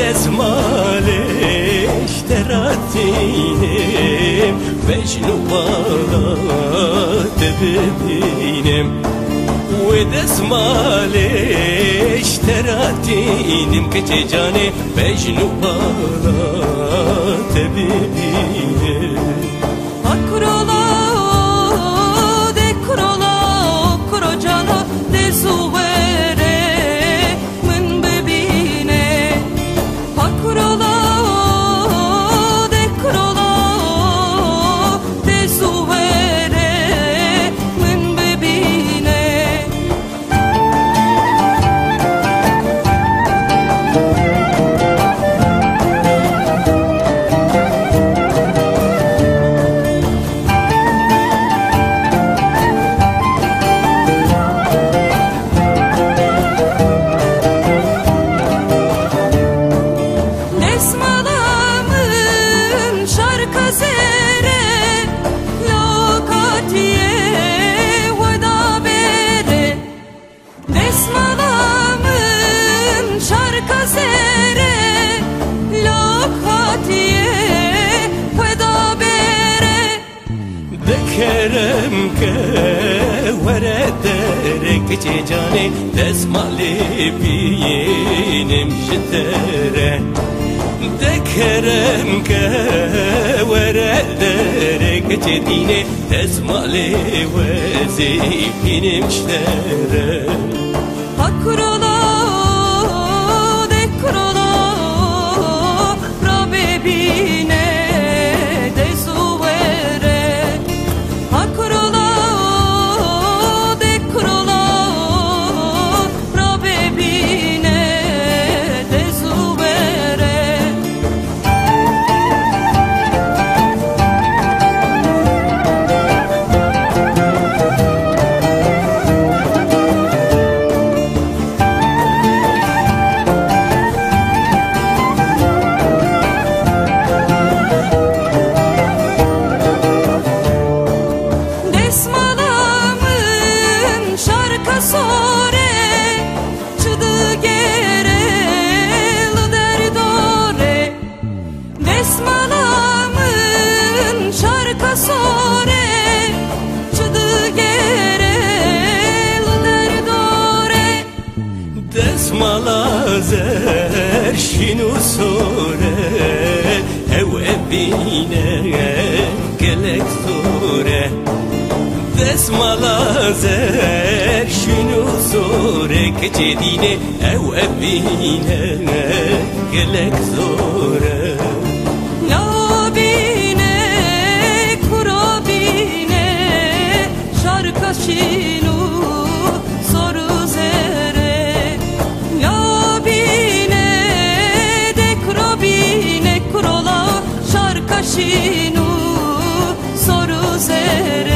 دسمالش تراتینم مجنون بالات ببینم و دسمالش تراتینم که چه جانه مجنون بالات ببینم Akrola de krola kro cana de suvere mın bebine Akrola de krola de suvere mın bebine Esmalamın şarkazere lokatiye veda bere Esmalamın şarkazere lokatiye veda bere ذكرم كوردرك تجاني دسمالي بينم شتره ذكرم كوردرك تديني دسمالي وزي بينم شتره Akrola de krola pra bebine de suvere Akrola de krola pra bebine de suvere Desmalamın şarkasore çıdı gere derdore Desmalamın şarkasore çıdı gere derdore دسمالا زر شنو سوره او ابينه قلك سوره دسمالا زر شنو سوره كجدينه او ابينه قلك سوره Labine kurabine şarkaşinu soru zere Labine de kurabine kurola şarkaşinu soru zere